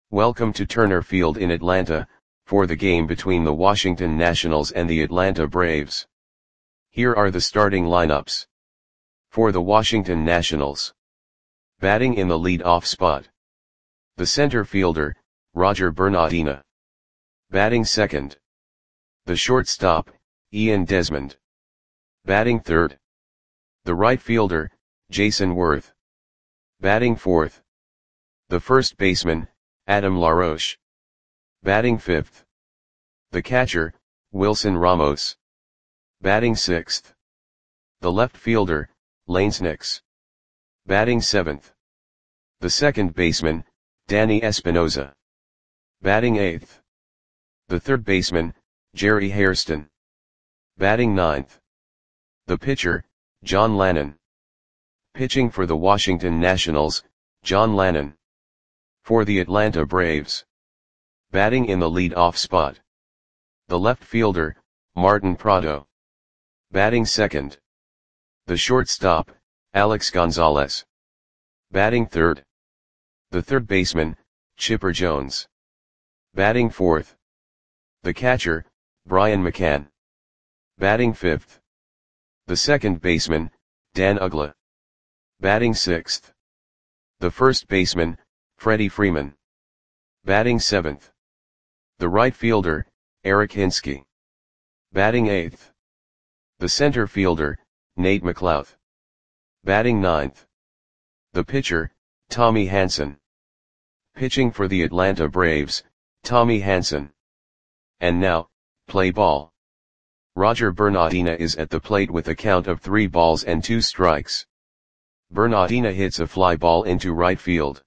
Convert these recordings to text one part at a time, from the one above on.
Welcome to Turner Field in Atlanta, for the game between the Washington Nationals and the Atlanta Braves. Here are the starting lineups. For the Washington Nationals. Batting in the lead-off spot. The center fielder, Roger Bernardina. Batting second. The shortstop, Ian Desmond. Batting third. The right fielder, Jayson Werth. Batting fourth. The first baseman, Adam LaRoche. Batting fifth. The catcher, Wilson Ramos. Batting sixth. The left fielder, Lanes Nix. Batting seventh. The second baseman, Danny Espinosa. Batting eighth. The third baseman, Jerry Hairston. Batting ninth. The pitcher, John Lannon. Pitching for the Washington Nationals, John Lannon. For the Atlanta Braves. Batting in the lead-off spot. The left fielder, Martin Prado. Batting second. The shortstop, Alex Gonzalez. Batting third. The third baseman, Chipper Jones. Batting fourth. The catcher, Brian McCann. Batting fifth. The second baseman, Dan Uggla. Batting sixth. The first baseman, Freddie Freeman. Batting seventh. The right fielder, Eric Hinske. Batting eighth. The center fielder, Nate McLouth. Batting ninth. The pitcher, Tommy Hanson. Pitching for the Atlanta Braves, Tommy Hanson. And now, play ball. Roger Bernardina is at the plate with a count of 3 balls and 2 strikes. Bernardina hits a fly ball into right field.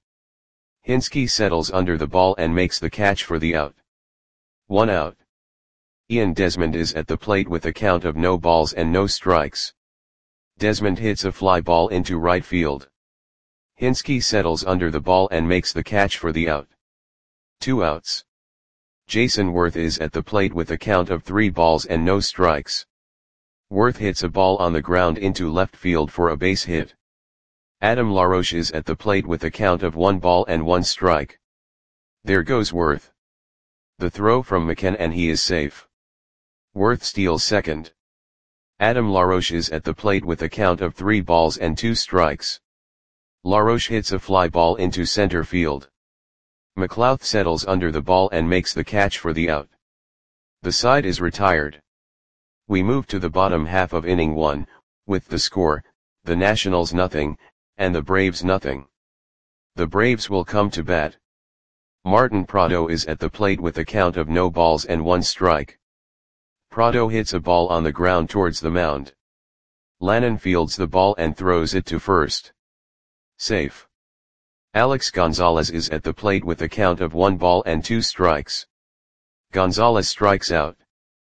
Hinske settles under the ball and makes the catch for the out. 1 out. Ian Desmond is at the plate with a count of no balls and no strikes. Desmond hits a fly ball into right field. Hinske settles under the ball and makes the catch for the out. 2 outs. Jayson Werth is at the plate with a count of 3 balls and no strikes. Werth hits a ball on the ground into left field for a base hit. Adam LaRoche is at the plate with a count of 1 ball and 1 strike. There goes Werth. The throw from McCann and he is safe. Werth steals second. Adam LaRoche is at the plate with a count of 3 balls and 2 strikes. LaRoche hits a fly ball into center field. McLouth settles under the ball and makes the catch for the out. The side is retired. We move to the bottom half of inning 1, with the score, the Nationals nothing, and the Braves nothing. The Braves will come to bat. Martin Prado is at the plate with a count of no balls and 1 strike. Prado hits a ball on the ground towards the mound. Lannon fields the ball and throws it to first. Safe. Alex Gonzalez is at the plate with a count of 1 ball and 2 strikes. Gonzalez strikes out.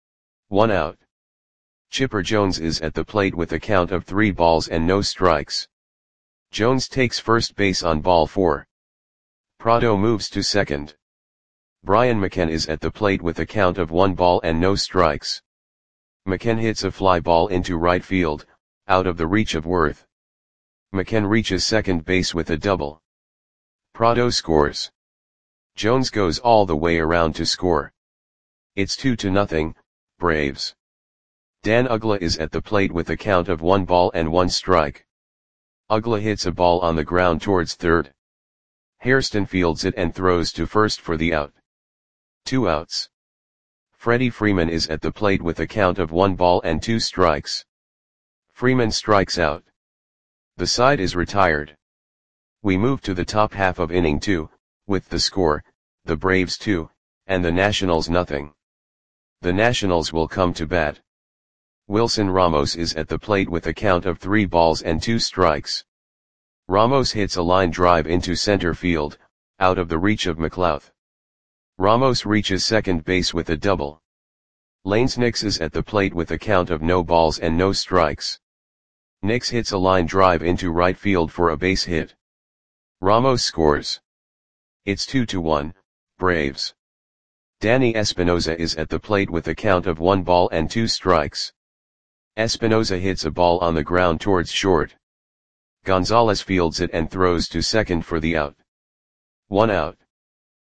1 out. Chipper Jones is at the plate with a count of 3 balls and no strikes. Jones takes first base on ball 4. Prado moves to second. Brian McCann is at the plate with a count of 1 ball and no strikes. McCann hits a fly ball into right field, out of the reach of Werth. McCann reaches second base with a double. Prado scores. Jones goes all the way around to score. It's 2-0, Braves. Dan Uggla is at the plate with a count of 1 ball and 1 strike. Uggla hits a ball on the ground towards third. Hairston fields it and throws to first for the out. 2 outs. Freddie Freeman is at the plate with a count of 1 ball and 2 strikes. Freeman strikes out. The side is retired. We move to the top half of inning 2, with the score, the Braves 2, and the Nationals nothing. The Nationals will come to bat. Wilson Ramos is at the plate with a count of 3 balls and 2 strikes. Ramos hits a line drive into center field, out of the reach of McLouth. Ramos reaches second base with a double. Lanes Nix is at the plate with a count of no balls and no strikes. Nix hits a line drive into right field for a base hit. Ramos scores. It's 2-1, Braves. Danny Espinosa is at the plate with a count of 1 ball and 2 strikes. Espinosa hits a ball on the ground towards short. Gonzalez fields it and throws to second for the out. 1 out.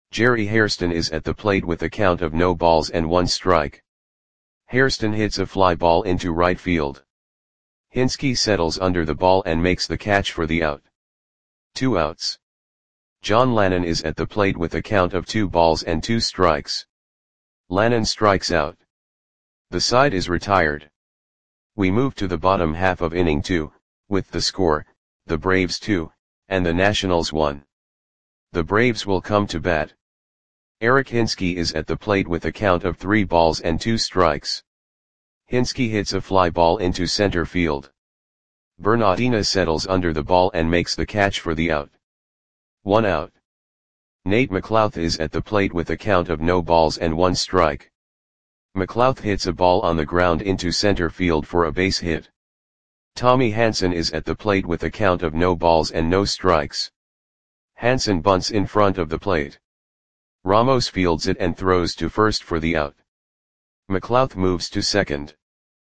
Jerry Hairston is at the plate with a count of no balls and 1 strike. Hairston hits a fly ball into right field. Hinske settles under the ball and makes the catch for the out. 2 outs. John Lannon is at the plate with a count of 2 balls and 2 strikes. Lannon strikes out. The side is retired. We move to the bottom half of inning 2, with the score, the Braves 2, and the Nationals 1. The Braves will come to bat. Eric Hinske is at the plate with a count of 3 balls and 2 strikes. Hinske hits a fly ball into center field. Bernardina settles under the ball and makes the catch for the out. 1 out. Nate McLouth is at the plate with a count of no balls and 1 strike. McLouth hits a ball on the ground into center field for a base hit. Tommy Hanson is at the plate with a count of no balls and no strikes. Hanson bunts in front of the plate. Ramos fields it and throws to first for the out. McLouth moves to second.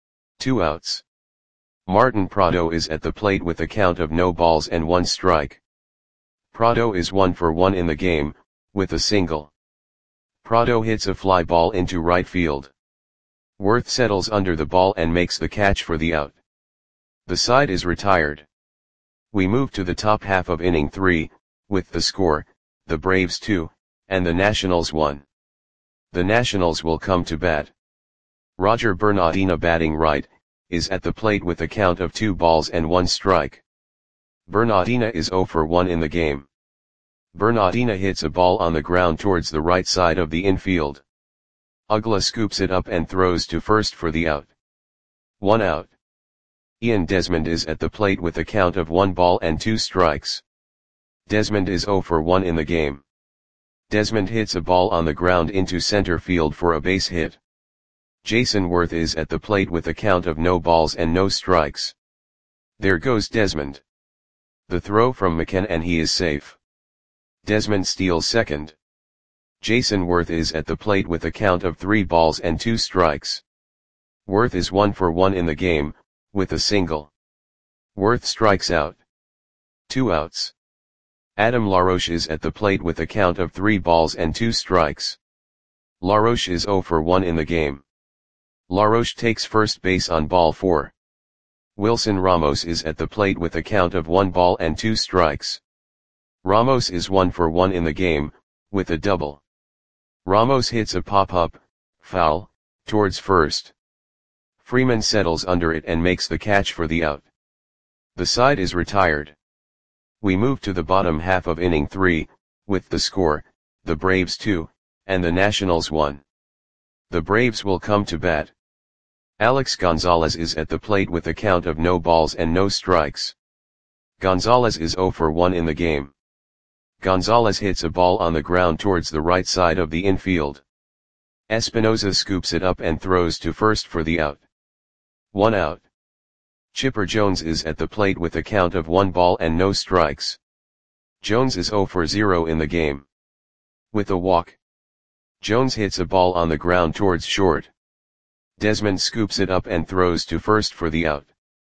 2 outs. Martin Prado is at the plate with a count of no balls and 1 strike. Prado is 1 for 1 in the game, with a single. Prado hits a fly ball into right field. Worth settles under the ball and makes the catch for the out. The side is retired. We move to the top half of inning 3, with the score, the Braves 2, and the Nationals 1. The Nationals will come to bat. Roger Bernardina, batting right, is at the plate with a count of 2 balls and 1 strike. Bernardina is 0 for 1 in the game. Bernardina hits a ball on the ground towards the right side of the infield. Uggla scoops it up and throws to first for the out. 1 out. Ian Desmond is at the plate with a count of 1 ball and 2 strikes. Desmond is 0 for 1 in the game. Desmond hits a ball on the ground into center field for a base hit. Jason Worth is at the plate with a count of no balls and no strikes. There goes Desmond. The throw from McKen and he is safe. Desmond steals second. Jason Worth is at the plate with a count of 3 balls and 2 strikes. Worth is 1 for 1 in the game, with a single. Worth strikes out. 2 outs. Adam LaRoche is at the plate with a count of 3 balls and 2 strikes. LaRoche is 0 for 1 in the game. LaRoche takes first base on ball 4. Wilson Ramos is at the plate with a count of 1 ball and 2 strikes. Ramos is 1 for 1 in the game, with a double. Ramos hits a pop-up, foul, towards first. Freeman settles under it and makes the catch for the out. The side is retired. We move to the bottom half of inning 3, with the score, the Braves 2, and the Nationals 1. The Braves will come to bat. Alex Gonzalez is at the plate with a count of no balls and no strikes. Gonzalez is 0 for 1 in the game. Gonzalez hits a ball on the ground towards the right side of the infield. Espinoza scoops it up and throws to first for the out. 1 out. Chipper Jones is at the plate with a count of 1 ball and no strikes. Jones is 0 for 0 in the game. With a walk. Jones hits a ball on the ground towards short. Desmond scoops it up and throws to first for the out.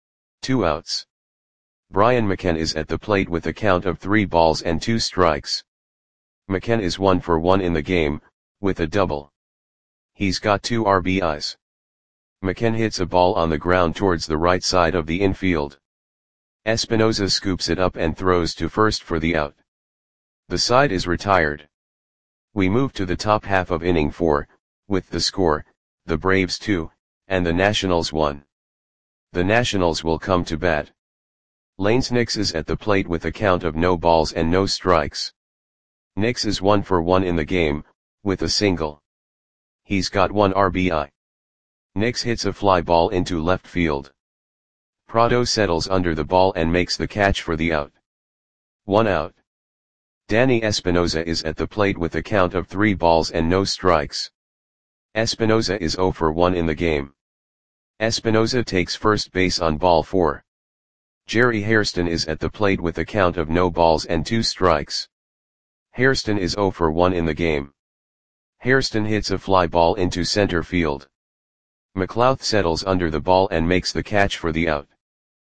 2 outs. Brian McKen is at the plate with a count of 3 balls and 2 strikes. McKen is 1 for 1 in the game, with a double. He's got 2 RBIs. McKen hits a ball on the ground towards the right side of the infield. Espinoza scoops it up and throws to first for the out. The side is retired. We move to the top half of inning 4, with the score, the Braves 2, and the Nationals 1. The Nationals will come to bat. Lanes Nix is at the plate with a count of no balls and no strikes. Nix is 1 for 1 in the game, with a single. He's got 1 RBI. Nix hits a fly ball into left field. Prado settles under the ball and makes the catch for the out. 1 out. Danny Espinoza is at the plate with a count of 3 balls and no strikes. Espinoza is 0 for 1 in the game. Espinoza takes first base on ball 4. Jerry Hairston is at the plate with a count of no balls and 2 strikes. Hairston is 0 for 1 in the game. Hairston hits a fly ball into center field. McLouth settles under the ball and makes the catch for the out.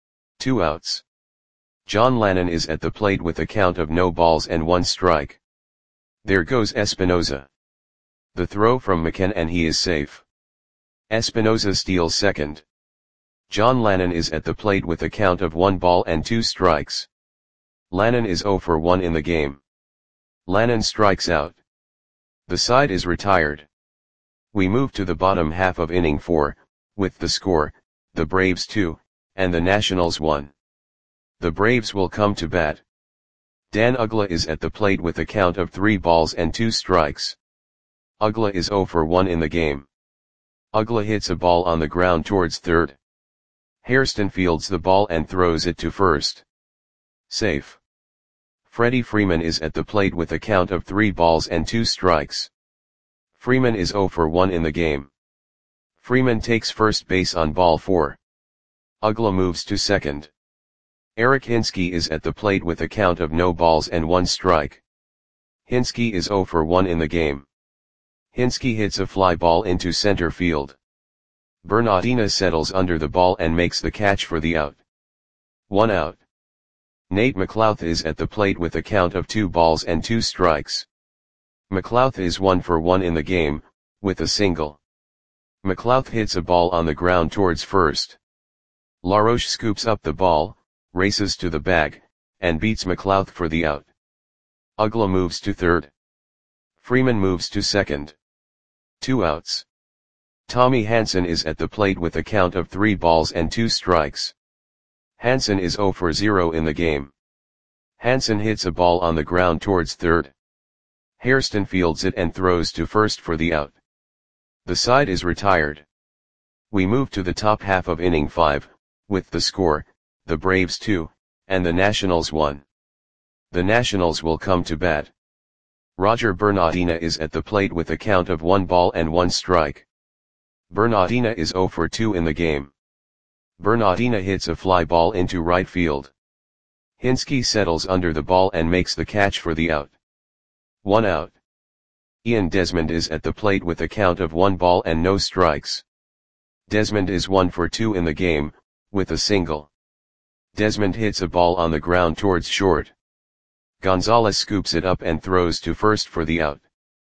2 outs. John Lannon is at the plate with a count of no balls and 1 strike. There goes Espinoza. The throw from McKen and he is safe. Espinoza steals second. John Lannon is at the plate with a count of 1 ball and 2 strikes. Lannon is 0 for 1 in the game. Lannon strikes out. The side is retired. We move to the bottom half of inning 4, with the score, the Braves 2, and the Nationals 1. The Braves will come to bat. Dan Uggla is at the plate with a count of 3 balls and 2 strikes. Uggla is 0 for 1 in the game. Uggla hits a ball on the ground towards third. Hairston fields the ball and throws it to first. Safe. Freddie Freeman is at the plate with a count of 3 balls and 2 strikes. Freeman is 0 for 1 in the game. Freeman takes first base on ball 4. Uggla moves to second. Eric Hinske is at the plate with a count of no balls and 1 strike. Hinske is 0 for 1 in the game. Hinske hits a fly ball into center field. Bernardina settles under the ball and makes the catch for the out. 1 out. Nate McLouth is at the plate with a count of 2 balls and 2 strikes. McLouth is 1 for 1 in the game, with a single. McLouth hits a ball on the ground towards first. LaRoche scoops up the ball, races to the bag, and beats McLouth for the out. Uggla moves to third. Freeman moves to second. 2 outs. Tommy Hanson is at the plate with a count of 3 balls and 2 strikes. Hanson is 0 for 0 in the game. Hanson hits a ball on the ground towards third. Hairston fields it and throws to first for the out. The side is retired. We move to the top half of inning 5, with the score, the Braves 2, and the Nationals 1. The Nationals will come to bat. Roger Bernardina is at the plate with a count of 1 ball and 1 strike. Bernardina is 0 for 2 in the game. Bernardina hits a fly ball into right field. Hinske settles under the ball and makes the catch for the out. 1 out. Ian Desmond is at the plate with a count of 1 ball and no strikes. Desmond is 1 for 2 in the game, with a single. Desmond hits a ball on the ground towards short. Gonzalez scoops it up and throws to first for the out.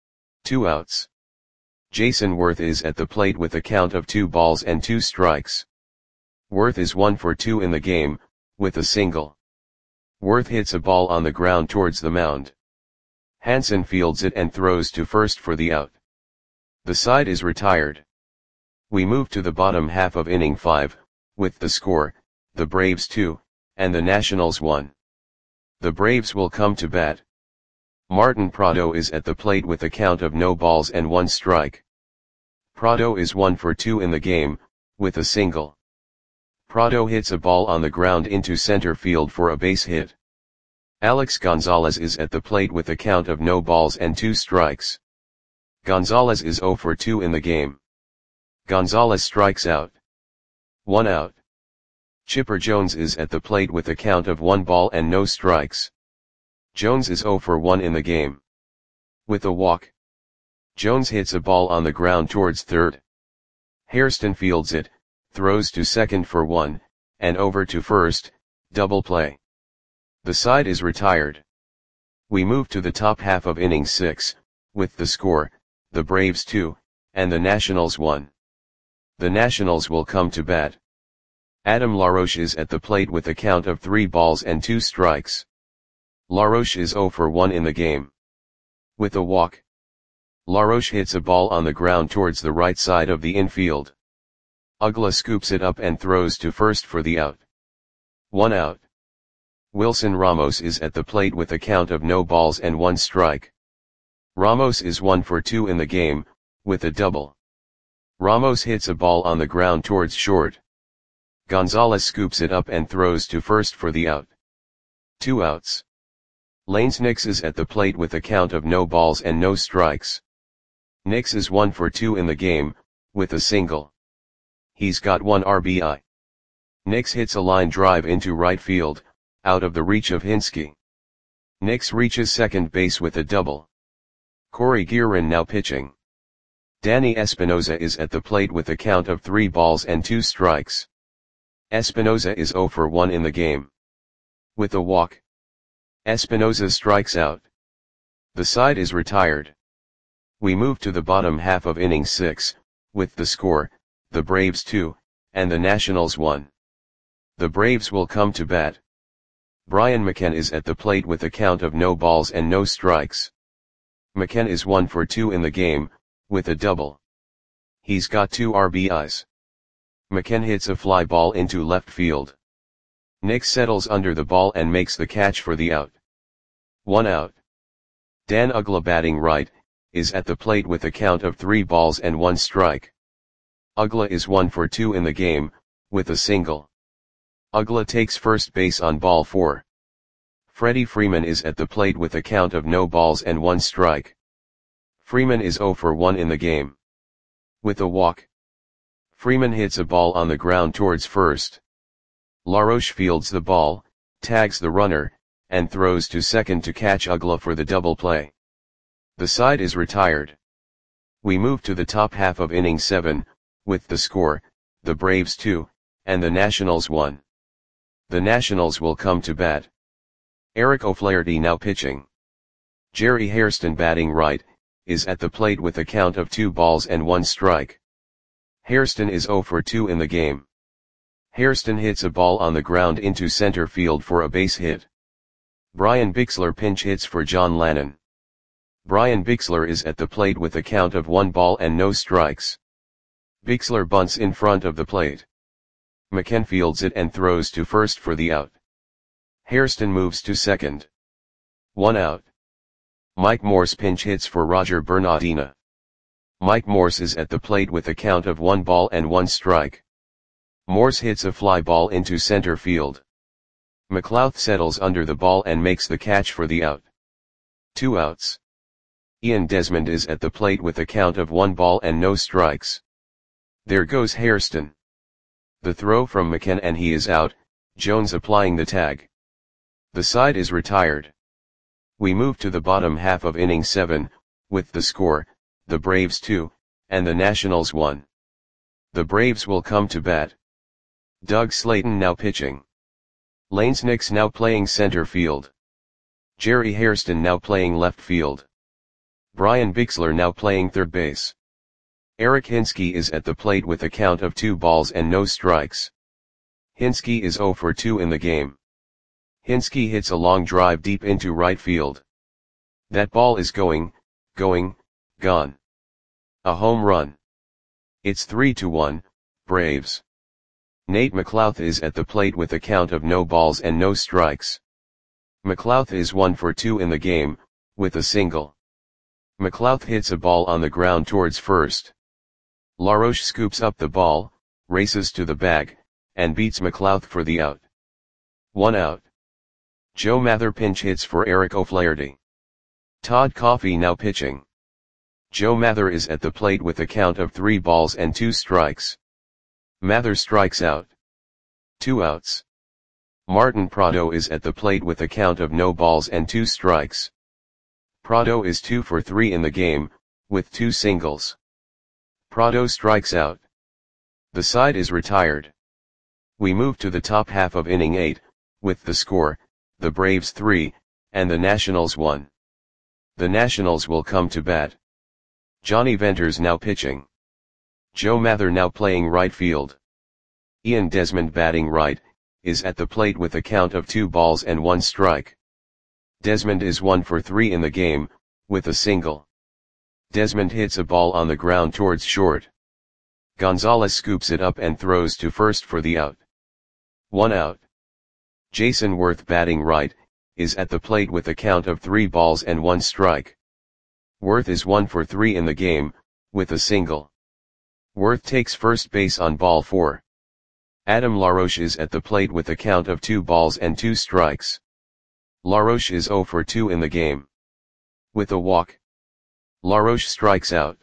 2 outs. Jason Worth is at the plate with a count of 2 balls and 2 strikes. Worth is 1 for 2 in the game, with a single. Worth hits a ball on the ground towards the mound. Hanson fields it and throws to first for the out. The side is retired. We move to the bottom half of inning 5, with the score, the Braves 2, and the Nationals 1. The Braves will come to bat. Martin Prado is at the plate with a count of no balls and 1 strike. Prado is 1 for 2 in the game, with a single. Prado hits a ball on the ground into center field for a base hit. Alex Gonzalez is at the plate with a count of no balls and 2 strikes. Gonzalez is 0 for 2 in the game. Gonzalez strikes out. 1 out. Chipper Jones is at the plate with a count of 1 ball and no strikes. Jones is 0 for 1 in the game. With a walk. Jones hits a ball on the ground towards third. Hairston fields it, throws to second for 1, and over to first, double play. The side is retired. We move to the top half of inning 6, with the score, the Braves 2, and the Nationals 1. The Nationals will come to bat. Adam LaRoche is at the plate with a count of 3 balls and 2 strikes. LaRoche is 0 for 1 in the game. With a walk. LaRoche hits a ball on the ground towards the right side of the infield. Uggla scoops it up and throws to first for the out. 1 out. Wilson Ramos is at the plate with a count of no balls and 1 strike. Ramos is 1 for 2 in the game, with a double. Ramos hits a ball on the ground towards short. Gonzalez scoops it up and throws to first for the out. 2 outs. Lanes Nix is at the plate with a count of no balls and no strikes. Nix is 1 for 2 in the game, with a single. He's got 1 RBI. Nix hits a line drive into right field, out of the reach of Hinske. Nix reaches second base with a double. Corey Guerin now pitching. Danny Espinoza is at the plate with a count of 3 balls and 2 strikes. Espinoza is 0 for 1 in the game. With a walk. Espinoza strikes out. The side is retired. We move to the bottom half of inning 6, with the score, the Braves 2, and the Nationals 1. The Braves will come to bat. Brian McCann is at the plate with a count of no balls and no strikes. McCann is 1 for 2 in the game, with a double. He's got 2 RBIs. McCann hits a fly ball into left field. Nick settles under the ball and makes the catch for the out. 1 out. Dan Uggla, batting right, is at the plate with a count of 3 balls and 1 strike. Uggla is 1 for 2 in the game, with a single. Uggla takes first base on ball 4. Freddie Freeman is at the plate with a count of no balls and 1 strike. Freeman is 0 for 1 in the game. With a walk. Freeman hits a ball on the ground towards first. LaRoche fields the ball, tags the runner, and throws to second to catch Uggla for the double play. The side is retired. We move to the top half of inning 7, with the score, the Braves 2, and the Nationals 1. The Nationals will come to bat. Eric O'Flaherty now pitching. Jerry Hairston, batting right, is at the plate with a count of 2 balls and 1 strike. Hairston is 0 for 2 in the game. Hairston hits a ball on the ground into center field for a base hit. Brian Bixler pinch hits for John Lannon. Brian Bixler is at the plate with a count of 1 ball and no strikes. Bixler bunts in front of the plate. McCann fields it and throws to first for the out. Hairston moves to second. 1 out. Mike Morse pinch hits for Roger Bernardina. Mike Morse is at the plate with a count of 1 ball and 1 strike. Morse hits a fly ball into center field. McLouth settles under the ball and makes the catch for the out. 2 outs. Ian Desmond is at the plate with a count of 1 ball and no strikes. There goes Hairston. The throw from McCann and he is out, Jones applying the tag. The side is retired. We move to the bottom half of inning 7, with the score, the Braves 2, and the Nationals 1. The Braves will come to bat. Doug Slayton now pitching. Lanes Nix now playing center field. Jerry Hairston now playing left field. Brian Bixler now playing third base. Eric Hinske is at the plate with a count of 2 balls and no strikes. Hinske is 0 for 2 in the game. Hinske hits a long drive deep into right field. That ball is gone. A home run. It's 3-1, Braves. Nate McLouth is at the plate with a count of no balls and no strikes. McLouth is 1 for 2 in the game, with a single. McLouth hits a ball on the ground towards first. LaRoche scoops up the ball, races to the bag, and beats McLouth for the out. 1 out. Joe Mather pinch hits for Eric O'Flaherty. Todd Coffey now pitching. Joe Mather is at the plate with a count of 3 balls and 2 strikes. Mather strikes out. 2 outs. Martin Prado is at the plate with a count of no balls and 2 strikes. Prado is 2 for 3 in the game, with 2 singles. Prado strikes out. The side is retired. We move to the top half of inning 8, with the score, the Braves 3, and the Nationals 1. The Nationals will come to bat. Johnny Venters now pitching. Joe Mather now playing right field. Ian Desmond, batting right, is at the plate with a count of 2 balls and 1 strike. Desmond is 1 for 3 in the game, with a single. Desmond hits a ball on the ground towards short. Gonzalez scoops it up and throws to first for the out. 1 out. Jason Worth, batting right, is at the plate with a count of 3 balls and 1 strike. Worth is 1 for 3 in the game, with a single. Worth takes first base on ball 4. Adam LaRoche is at the plate with a count of 2 balls and 2 strikes. LaRoche is 0 for 2 in the game. With a walk. LaRoche strikes out.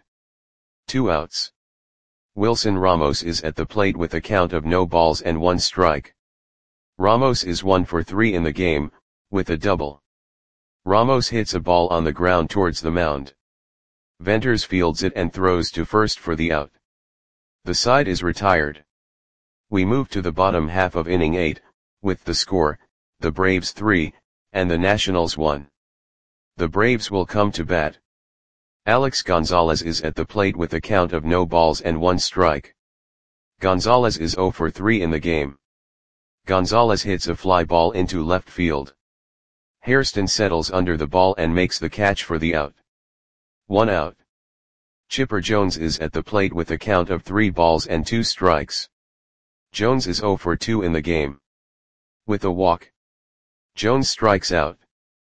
2 outs. Wilson Ramos is at the plate with a count of no balls and 1 strike. Ramos is 1 for 3 in the game, with a double. Ramos hits a ball on the ground towards the mound. Venters fields it and throws to first for the out. The side is retired. We move to the bottom half of inning 8, with the score, the Braves 3, and the Nationals 1. The Braves will come to bat. Alex Gonzalez is at the plate with a count of no balls and 1 strike. Gonzalez is 0 for 3 in the game. Gonzalez hits a fly ball into left field. Hairston settles under the ball and makes the catch for the out. 1 out. Chipper Jones is at the plate with a count of 3 balls and 2 strikes. Jones is 0 for 2 in the game. With a walk, Jones strikes out.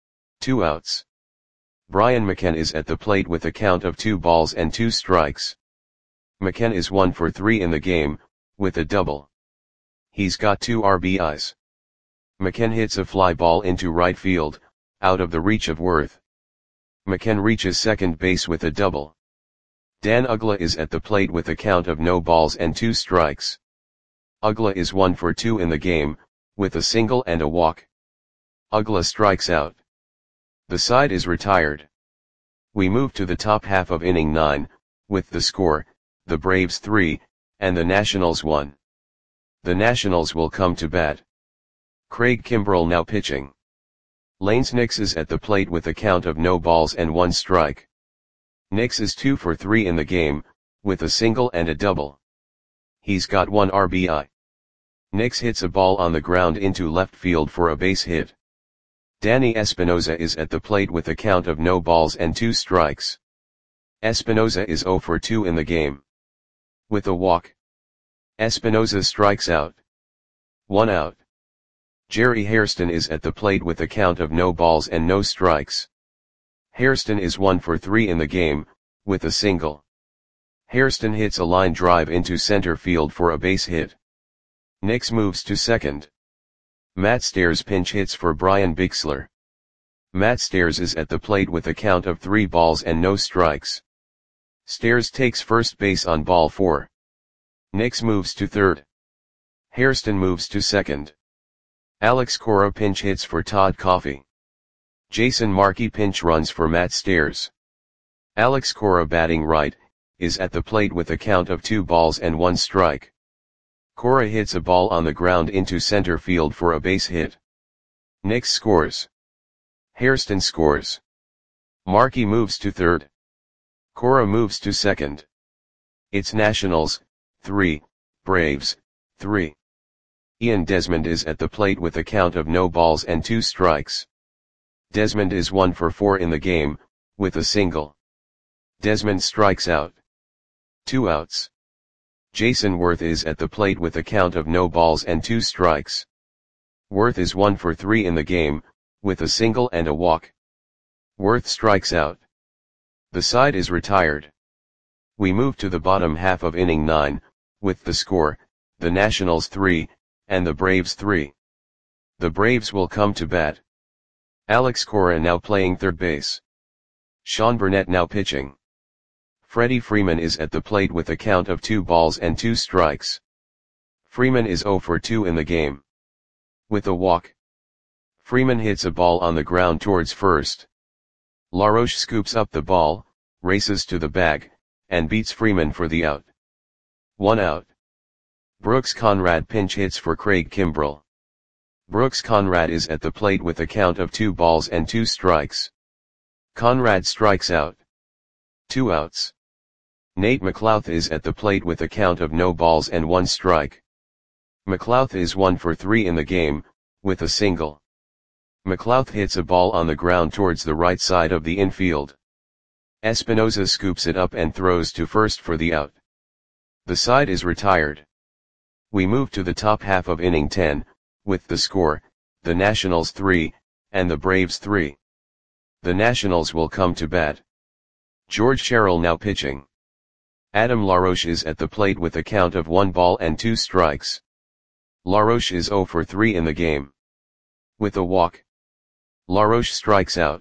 2 outs. Brian McCann is at the plate with a count of 2 balls and 2 strikes. McCann is 1 for 3 in the game, with a double. He's got 2 RBIs. McCann hits a fly ball into right field, out of the reach of Worth. McCann reaches second base with a double. Dan Uggla is at the plate with a count of no balls and 2 strikes. Uggla is 1 for 2 in the game, with a single and a walk. Uggla strikes out. The side is retired. We move to the top half of inning 9, with the score, the Braves 3, and the Nationals 1. The Nationals will come to bat. Craig Kimbrel now pitching. Lanes Nix is at the plate with a count of no balls and 1 strike. Nix is 2 for 3 in the game, with a single and a double. He's got 1 RBI. Nix hits a ball on the ground into left field for a base hit. Danny Espinosa is at the plate with a count of no balls and 2 strikes. Espinosa is 0 for 2 in the game. With a walk, Espinosa strikes out. 1 out. Jerry Hairston is at the plate with a count of no balls and no strikes. Hairston is 1 for 3 in the game, with a single. Hairston hits a line drive into center field for a base hit. Nix moves to second. Matt Stairs pinch hits for Brian Bixler. Matt Stairs is at the plate with a count of 3 balls and no strikes. Stairs takes first base on ball 4. Nix moves to third. Hairston moves to second. Alex Cora pinch hits for Todd Coffey. Jason Markey pinch runs for Matt Stairs. Alex Cora batting right, is at the plate with a count of 2 balls and 1 strike. Cora hits a ball on the ground into center field for a base hit. Nix scores. Hairston scores. Markey moves to third. Cora moves to second. It's Nationals, 3, Braves, 3. Ian Desmond is at the plate with a count of no balls and 2 strikes. Desmond is 1 for 4 in the game, with a single. Desmond strikes out. 2 outs. Jason Worth is at the plate with a count of no balls and 2 strikes. Worth is 1 for 3 in the game, with a single and a walk. Worth strikes out. The side is retired. We move to the bottom half of inning 9, with the score, the Nationals 3, and the Braves 3. The Braves will come to bat. Alex Cora now playing third base. Sean Burnett now pitching. Freddie Freeman is at the plate with a count of 2 balls and 2 strikes. Freeman is 0 for 2 in the game. With a walk, Freeman hits a ball on the ground towards first. LaRoche scoops up the ball, races to the bag, and beats Freeman for the out. 1 out. Brooks Conrad pinch hits for Craig Kimbrel. Brooks Conrad is at the plate with a count of 2 balls and 2 strikes. Conrad strikes out. 2 outs. Nate McLouth is at the plate with a count of no balls and 1 strike. McLouth is 1 for 3 in the game, with a single. McLouth hits a ball on the ground towards the right side of the infield. Espinosa scoops it up and throws to first for the out. The side is retired. We move to the top half of inning 10, with the score, the Nationals 3, and the Braves 3. The Nationals will come to bat. George Sherrill now pitching. Adam LaRoche is at the plate with a count of 1 ball and 2 strikes. LaRoche is 0 for 3 in the game. With a walk, LaRoche strikes out.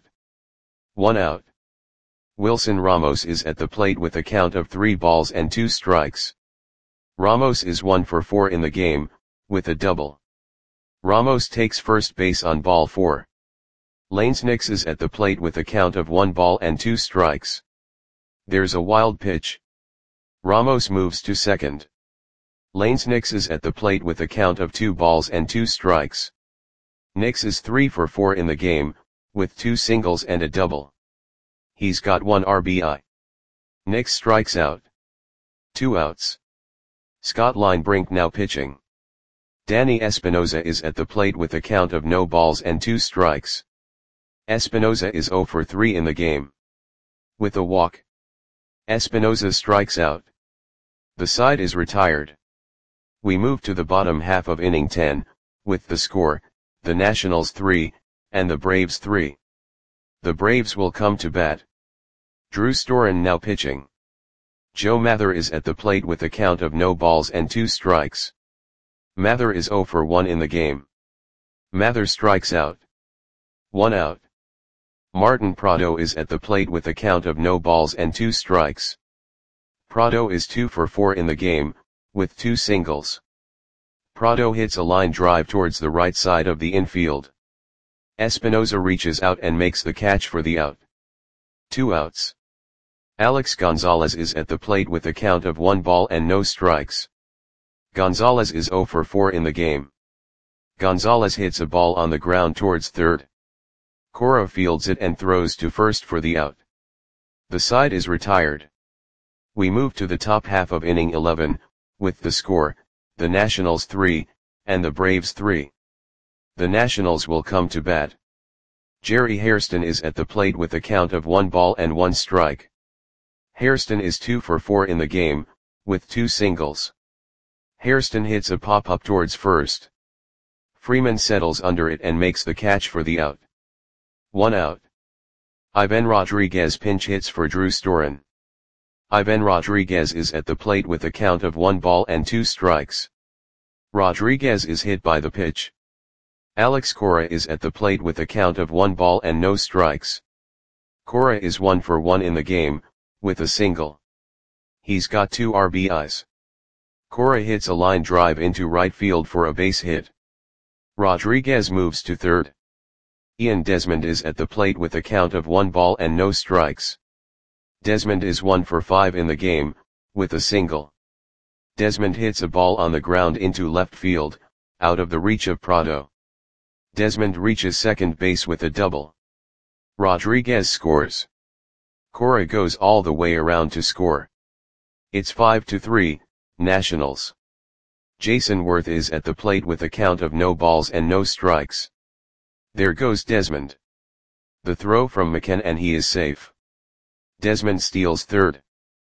1 out. Wilson Ramos is at the plate with a count of 3 balls and 2 strikes. Ramos is 1 for 4 in the game, with a double. Ramos takes first base on ball 4. Lanes Nix is at the plate with a count of 1 ball and 2 strikes. There's a wild pitch. Ramos moves to second. Lanes Nix is at the plate with a count of 2 balls and 2 strikes. Nix is 3 for 4 in the game, with 2 singles and a double. He's got 1 RBI. Nix strikes out. 2 outs. Scott Linebrink now pitching. Danny Espinosa is at the plate with a count of no balls and 2 strikes. Espinosa is 0 for 3 in the game. With a walk, Espinosa strikes out. The side is retired. We move to the bottom half of inning 10, with the score, the Nationals 3, and the Braves 3. The Braves will come to bat. Drew Storen now pitching. Joe Mather is at the plate with a count of no balls and 2 strikes. Mather is 0 for 1 in the game. Mather strikes out. 1 out. Martin Prado is at the plate with a count of no balls and 2 strikes. Prado is 2 for 4 in the game, with 2 singles. Prado hits a line drive towards the right side of the infield. Espinosa reaches out and makes the catch for the out. 2 outs. Alex Gonzalez is at the plate with a count of 1 ball and no strikes. Gonzalez is 0 for 4 in the game. Gonzalez hits a ball on the ground towards third. Cora fields it and throws to first for the out. The side is retired. We move to the top half of inning 11, with the score, the Nationals 3, and the Braves 3. The Nationals will come to bat. Jerry Hairston is at the plate with a count of 1 ball and 1 strike. Hairston is 2 for 4 in the game, with 2 singles. Hairston hits a pop-up towards first. Freeman settles under it and makes the catch for the out. 1 out. Ivan Rodriguez pinch hits for Drew Storen. Ivan Rodriguez is at the plate with a count of 1 ball and 2 strikes. Rodriguez is hit by the pitch. Alex Cora is at the plate with a count of 1 ball and no strikes. Cora is 1 for 1 in the game, with a single. He's got 2 RBIs. Cora hits a line drive into right field for a base hit. Rodriguez moves to third. Ian Desmond is at the plate with a count of 1 ball and no strikes. Desmond is 1 for 5 in the game, with a single. Desmond hits a ball on the ground into left field, out of the reach of Prado. Desmond reaches second base with a double. Rodriguez scores. Cora goes all the way around to score. It's 5-3, Nationals. Jason Worth is at the plate with a count of no balls and no strikes. There goes Desmond. The throw from McKen and he is safe. Desmond steals third.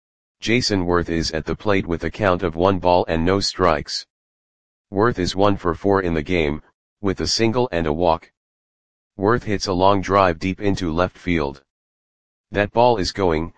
Jason Worth is at the plate with a count of 1 ball and no strikes. Worth is 1 for 4 in the game, with a single and a walk. Worth hits a long drive deep into left field. That ball is gone.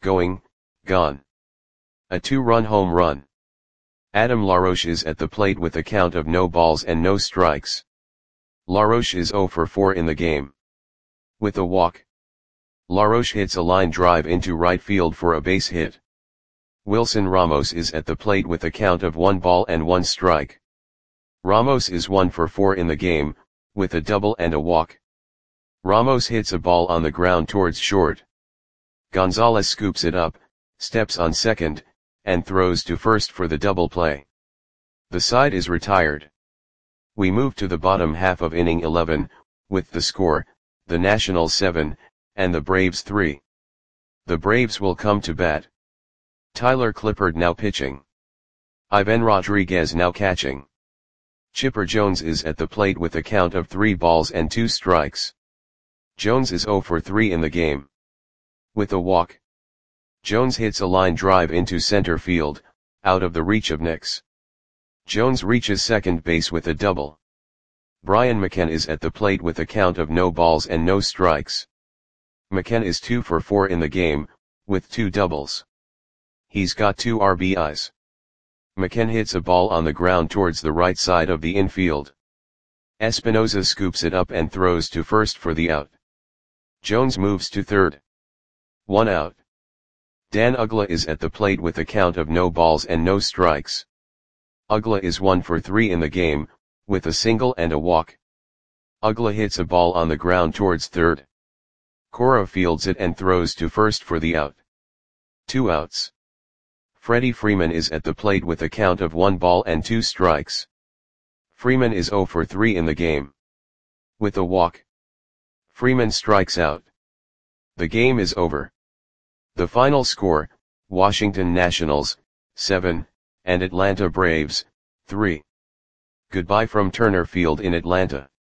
A 2-run home run. Adam LaRoche is at the plate with a count of no balls and no strikes. LaRoche is 0 for 4 in the game. With a walk. LaRoche hits a line drive into right field for a base hit. Wilson Ramos is at the plate with a count of 1 ball and 1 strike. Ramos is 1 for 4 in the game, with a double and a walk. Ramos hits a ball on the ground towards short. Gonzalez scoops it up, steps on second, and throws to first for the double play. The side is retired. We move to the bottom half of inning 11, with the score, the Nationals 7, and the Braves 3. The Braves will come to bat. Tyler Clippard now pitching. Ivan Rodriguez now catching. Chipper Jones is at the plate with a count of 3 balls and 2 strikes. Jones is 0 for 3 in the game. With a walk. Jones hits a line drive into center field, out of the reach of Nix. Jones reaches second base with a double. Brian McKen is at the plate with a count of no balls and no strikes. McKen is 2 for 4 in the game, with 2 doubles. He's got 2 RBIs. McKen hits a ball on the ground towards the right side of the infield. Espinosa scoops it up and throws to first for the out. Jones moves to third. 1 out. Dan Uggla is at the plate with a count of no balls and no strikes. Uggla is 1 for 3 in the game, with a single and a walk. Uggla hits a ball on the ground towards third. Cora fields it and throws to first for the out. 2 outs. Freddie Freeman is at the plate with a count of 1 ball and 2 strikes. Freeman is 0 for 3 in the game. With a walk. Freeman strikes out. The game is over. The final score, Washington Nationals, 7, and Atlanta Braves, 3. Goodbye from Turner Field in Atlanta.